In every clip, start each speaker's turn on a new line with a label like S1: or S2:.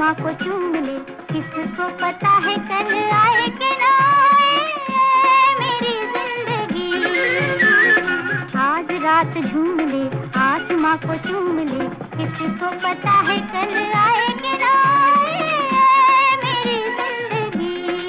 S1: आसमां को चूम ले, किसको पता है कल आए कि ना आए मेरी जिंदगी। आज रात झूम ले, आसमां को चूम ले, किसको पता है कल आए कि ना आए मेरी जिंदगी।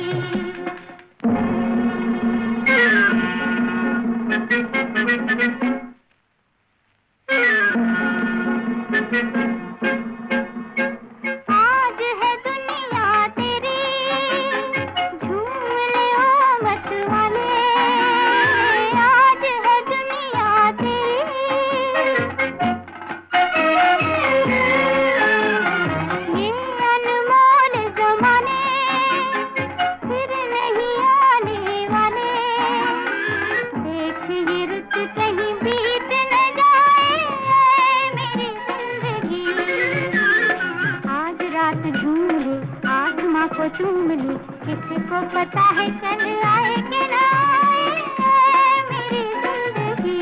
S1: आज है दुनिया तेरी, झूम ले ओ मत वाले। आज है दुनिया तेरी, ये अनमोल ज़माने फिर नहीं आने वाले। देख ये रुत कहीं बीत न जाए मेरी जिंदगी। आज रात झूम ले, आसमां को चूम ले, किसको पता है कल आए कि ना आए मेरी जिंदगी।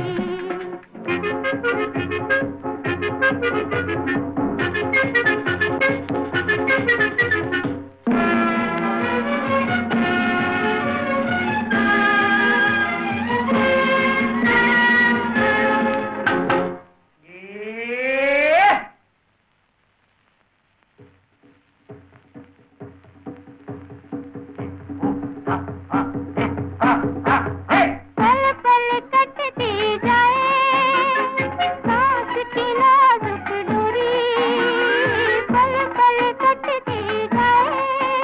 S1: पल पल कटती जाए सांस की नाजुक डोरी। पल पल कटती जाए,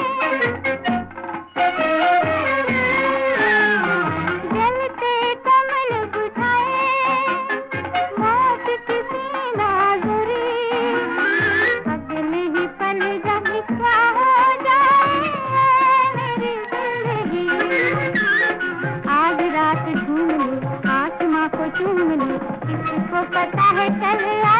S1: जलते कमल बुझाए मौत किसी नाजुरी। अगले ही पल जब क्या हो जाए मेरी जिंदगी। आज रात झूम ले, आसमां को चूम ले, किसको पता है कल